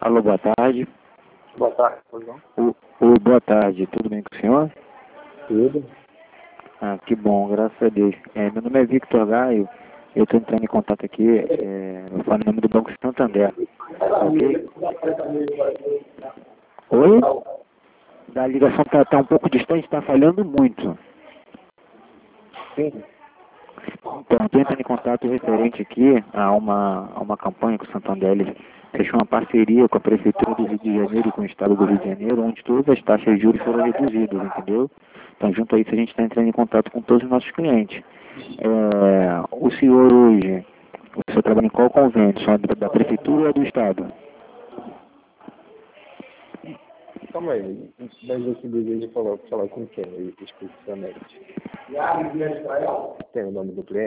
Alô, boa tarde. Boa tarde, João. Boa tarde, tudo bem com o senhor? Tudo. Ah, que bom, graças a Deus. Meu nome é Victor Gaio, eu estou entrando em contato aqui, eu falo em nome do Banco Santander, ok? Oi? Da ligação tá um pouco distante, está falhando muito. Sim. Então, estou entrando em contato referente aqui a uma campanha que o Santander ele fechou uma parceria com a Prefeitura do Rio de Janeiro e com o Estado do Rio de Janeiro, onde todas as taxas de juros foram reduzidas, entendeu? Então, junto a isso, a gente está entrando em contato com todos os nossos clientes. O senhor hoje, o senhor trabalha em qual convênio? Só da Prefeitura ou do Estado? Calma aí. Mas você deseja falar com quem especificamente? Tem o nome do cliente?